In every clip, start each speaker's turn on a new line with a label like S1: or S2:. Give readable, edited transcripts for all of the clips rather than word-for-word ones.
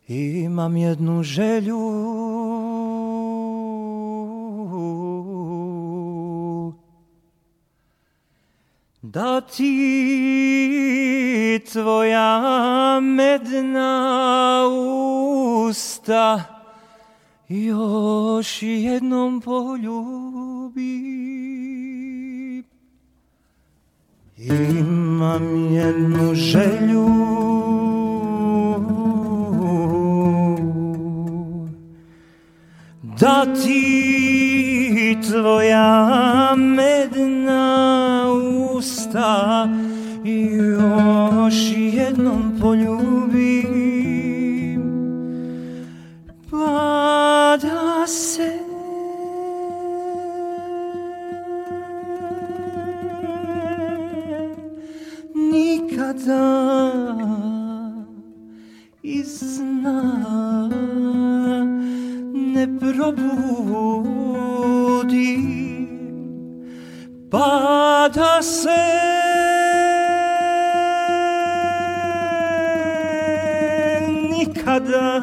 S1: Imam jednu želju, da ti tvoja medna usta još jednom poljubim. Imam jednu želju, da ti tvoja medna usta još jednom poljubim, pa da se nikada iz sna ne probudim, pa da se nikada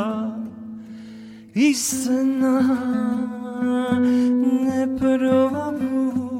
S1: iz sna ne probudim.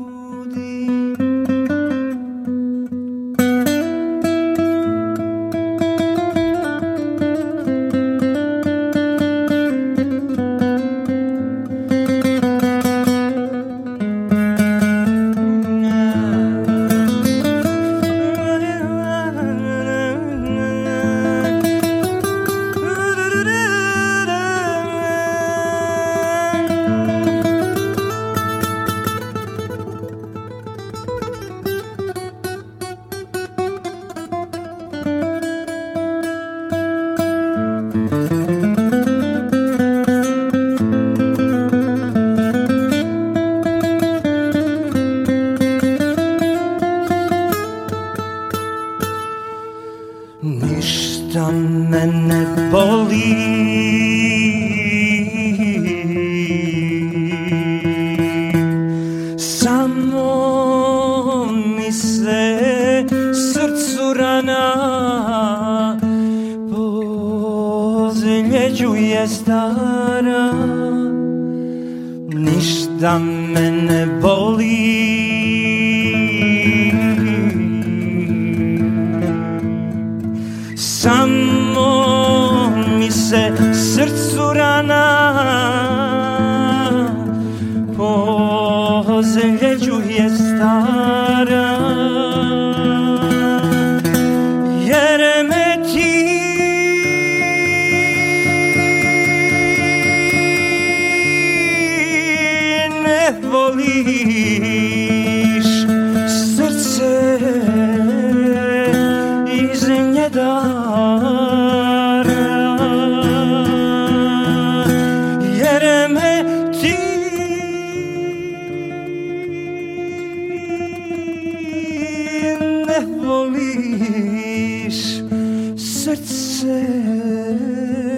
S1: Ništa me ne boli, samo mi se srcu rana pozljeđuje stara. Ništa me ne boli, samo mi se srcu rana pozljeđuje stara, jer me ti ne voliš, srce iz njega voliš, srce